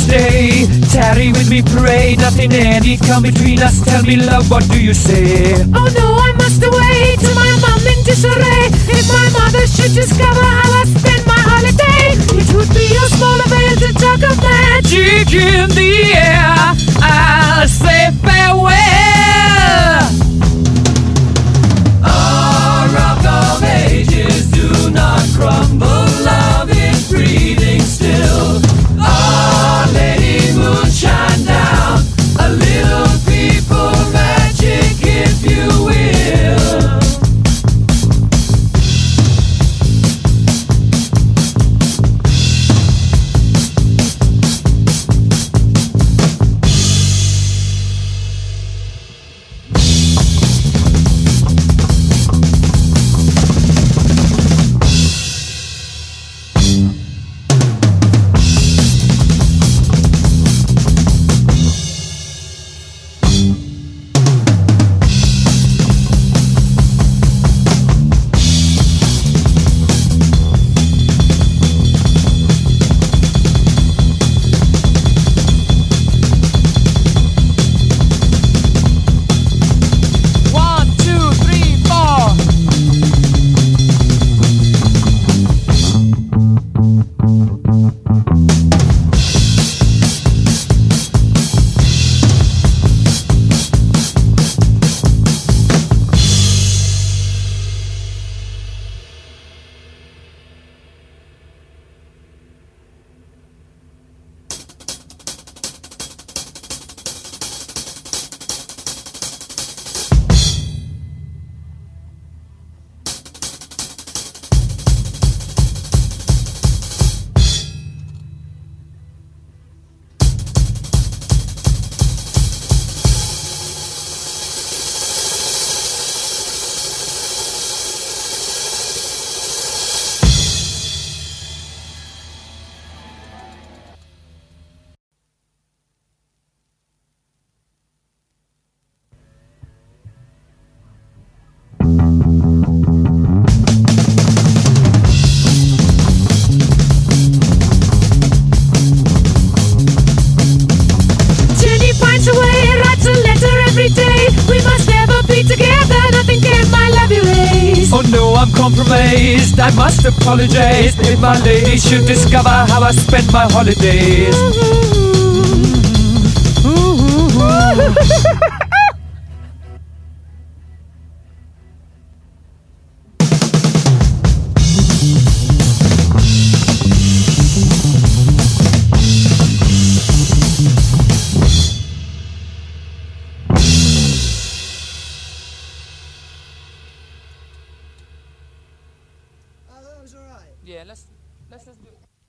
stay. Tarry with me, pray. Nothing any come between us. Tell me, love, what do you say? Oh no, I must away to my mom in disarray. If my mother should discover how I spend my holiday, it would be a small avail to talk of magic In the air, I'll say farewell. Our rock of ages do not crumble. Love is breathing still. Our Lady Moon shine down. A little people magic, if you will. Oh no, I'm compromised. I must apologize if my lady should discover how I spend my holidays. That was alright. Yeah, let's just do it.